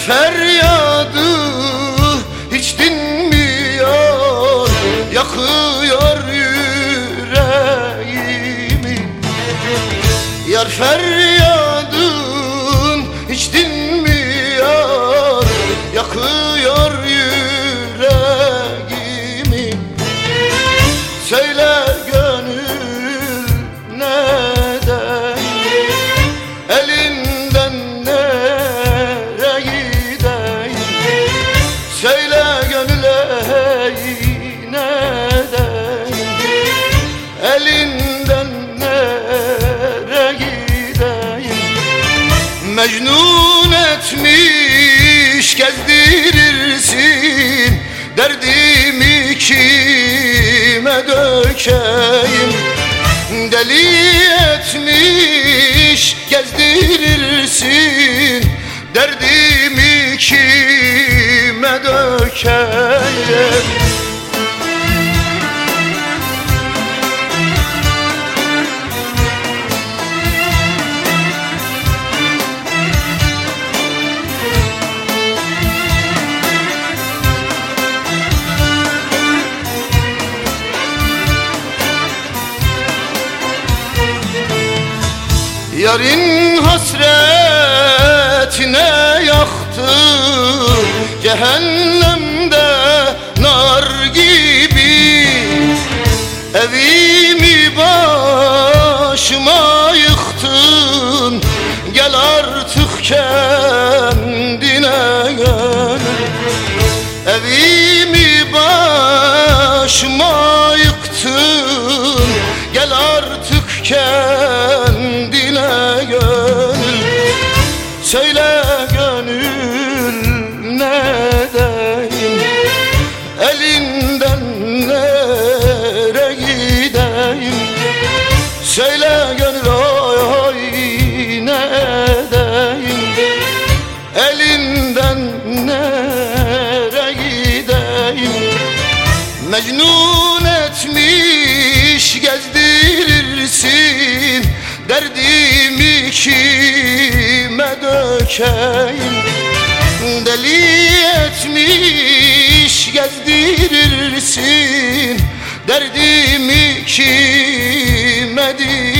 feryadı hiç dinmiyor, yakıyor yüreğimi. Yar feryadın hiç dinmiyor, yakıyor yüreğimi. Söyle gönül neden, elinden nereye gideyim? Söyle gönül ey neden, elinden nereye gideyim? Mecnun etmiş gezdirirsin, derdimi kime dökeyim? Deli etmiş gezdirirsin, derdimi kime dökeyim? Yarın hasretine yaktı cehennemde nar gibi. Evimi başıma yıktın, gel artık kendine gel. Evimi başıma yıktın, gel artık kendine gönül. Söyle gönül nedeyim, elinden nereye gideyim? Söyle gönül oy oy ne edeyim, elinden nereye gideyim? Mecnun etmiş gezdirirsin, derdimi kime dökeyim? Deli etmiş gezdirirsin, derdimi kime diyeyim?